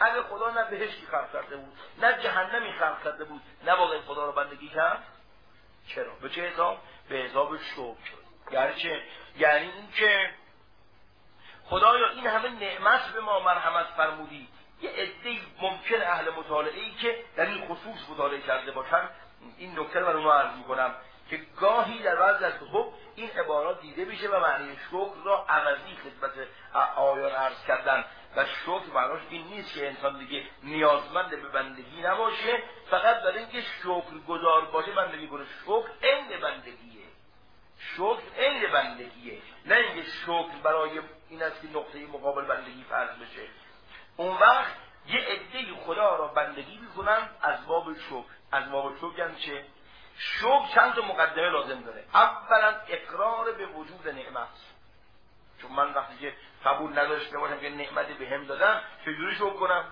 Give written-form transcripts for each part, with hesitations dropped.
اگه خدا نه بهشتی خلق کرده بود نه جهنمی خلق کرده بود نباید خدا رو بندگی کرد؟ چرا؟ به چه حساب؟ به حساب شکر. یعنی چه؟ یعنی این که خدایا این همه نعمت به ما مرحمت فرمودی، یه عده ممکن اهل مطالعه‌ای که در این خصوص مطالعه کرده باشن این نکته رو من عرض می‌کنم که گاهی در بعضی از کتب این عبارات دیده میشه و معنی شکر را عوضی خدمت آیان عرض کردن و شکر معناش این نیست که انسان دیگه نیازمند به بندگی نباشه، فقط برای اینکه شکر گزار باشه بندگی کنه. شکر عین بندگیه، شکر عین بندگیه، نه اینکه شکر برای این است که نقطه مقابل بندگی فرض بشه. اون وقت یه عده خدا را بندگی میکنن از باب شکر. از باب شکر یعنی چه؟ شکر چند تا مقدمه لازم داره. اولا اقرار به وجود نعمت، چون من وقتی که قبول نداشته باشم که نعمتی به هم دادن چجوری شکر کنم؟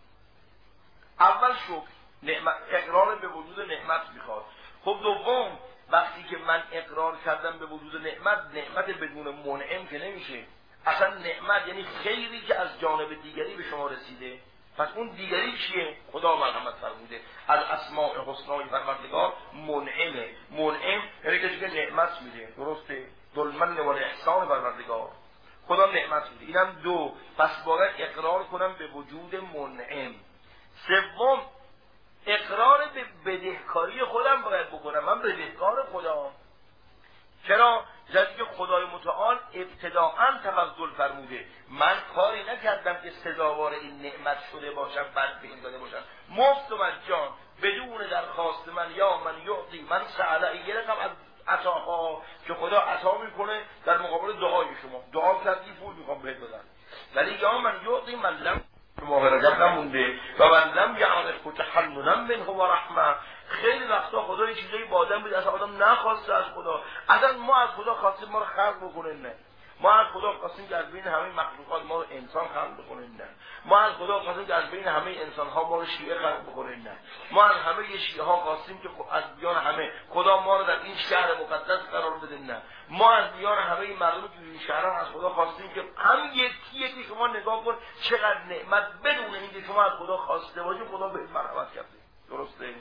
اول شکر اقرار به وجود نعمت میخواد. خب دوم وقتی که من اقرار کردم به وجود نعمت بدون منعم که نمیشه. اصلا نعمت یعنی خیری که از جانب دیگری به شما رسیده، پس اون دیگری چیه؟ خدا مرحمت فرموده از اسماء حسنای پروردگار منعمه. منعم یعنی کسی که نعمت میده، درسته؟ ذوالمن والاحسان پروردگار خدا نعمت میده. اینم دو، پس باید اقرار کنم به وجود منعم. سوم اقرار به بدهکاری خودم باید بکنم، من بدهکار خدا. چرا؟ جایی که خدای متعال ابتداءً تفضل فرموده، من کاری نکردم که سزاوار این نعمت شده باشم بعد به این داده باشم، مفت و مجان بدون درخواست من. یا من یعطی من سأل، یه رقم از عطاها که خدا عطا میکنه در مقابل دعای شما. دعا کردی پول میخوام بهت بدن، ولی یا من یعطی من لم ماه رجب نمونده و من لم یعرف تحننا منه و رحمه. خیلی وقتا خدا یه چیزایی با آدم بده اصلا آدم نخواسته از خدا. اصلا ما از خدا خواستیم ما رو خلق بکنه؟ نه. ما از خدا خواستیم که از بین همه مخلوقات ما رو انسان خلق بکنه؟ نه. ما از خدا خواستیم که از بین همه انسان ها ما رو شیعه خلق بکنه؟ نه. ما از همه شیعه ها خواستیم که از بیان همه خدا ما رو در این شهر مقدس قرار بده؟ نه. ما از بیان همه مردم که این شهران از خدا خواستیم که هم یکیه که شما نگاه کن چقدر نعمت بدون اینکه شما از خدا خواسته باشی خدا بهت مرحمت کرده. درسته؟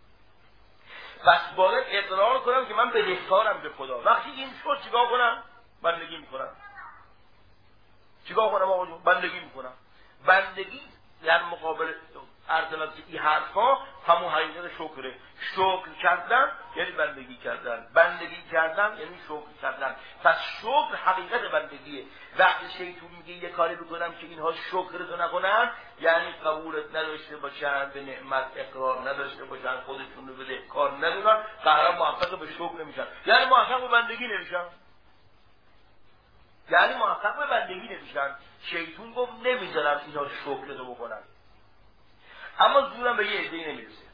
پس باید اقرار کنم که من بدهکارم به خدا. وقتی این شد چیکار کنم؟ بندگی میکنم. چیکار کنم آقا جون؟ بندگی میکنم. بندگی در مقابل ارزلات این حرفا همون حقیقت شکره. شکر کردن یعنی بندگی کردن، بندگی کردن یعنی شکر کردن. پس شکر حقیقت بندگیه. وقتی شیطون میگه یه کاری بکنم که اینها شکرتو نکنن، یعنی قبولت نداشته باشن، به نعمت اقرار نداشته باشن، خودشون رو بدهکار ندونن، قرار موفق به شکر نمیشن، یعنی موفق به بندگی نمیشن. یعنی موفق به بندگی نمیشن. شیطون گفت نمیذارم اینا شکرتو بکنن، اما زورم به یه عده‌ای نمیرسه.